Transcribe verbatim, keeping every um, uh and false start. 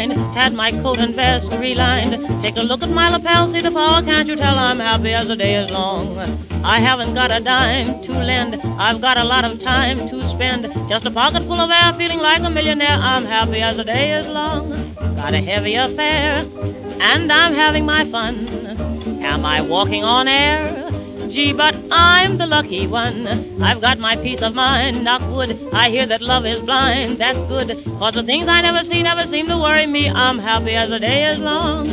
mind. Had my coat and vest relined. Take a look at my lapel, see the fall. Can't you tell I'm happy as the day is long? I haven't got a dime to lend. I've got a lot of time to spend. Just a pocket full of air, feeling like a millionaire. I'm happy as the day is long. Got a heavy affair, and I'm having my fun. Am I walking on air? Gee, but I'm the lucky one. I've got my peace of mind, knock wood. I hear that love is blind, that's good. Cause the things I never see never seem to worry me. I'm happy as the day is long.